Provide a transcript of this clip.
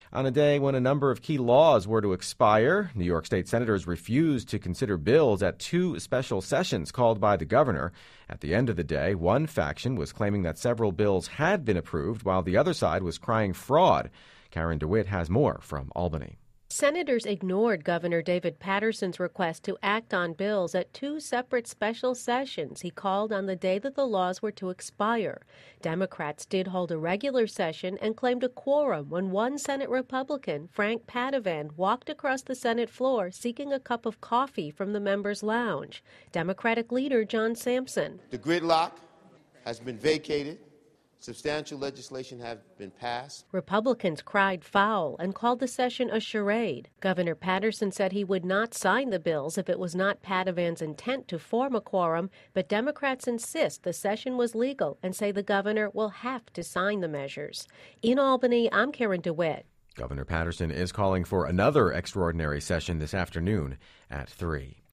On a day when a number of key laws were to expire, New York State senators refused to consider bills at two special sessions called by the governor. At the end of the day, one faction was claiming that several bills had been approved, while the other side was crying fraud. Karen DeWitt has more from Albany. Senators ignored Governor David Paterson's request to act on bills at two separate special sessions he called on the day that the laws were to expire. Democrats did hold a regular session and claimed a quorum when one Senate Republican, Frank Padovan, walked across the Senate floor seeking a cup of coffee from the members' lounge. Democratic leader John Sampson. The gridlock has been vacated. Substantial legislation has been passed. Republicans cried foul and called the session a charade. Governor Paterson said he would not sign the bills if it was not Padovan's intent to form a quorum, but Democrats insist the session was legal and say the governor will have to sign the measures. In Albany, I'm Karen DeWitt. Governor Paterson is calling for another extraordinary session this afternoon at 3.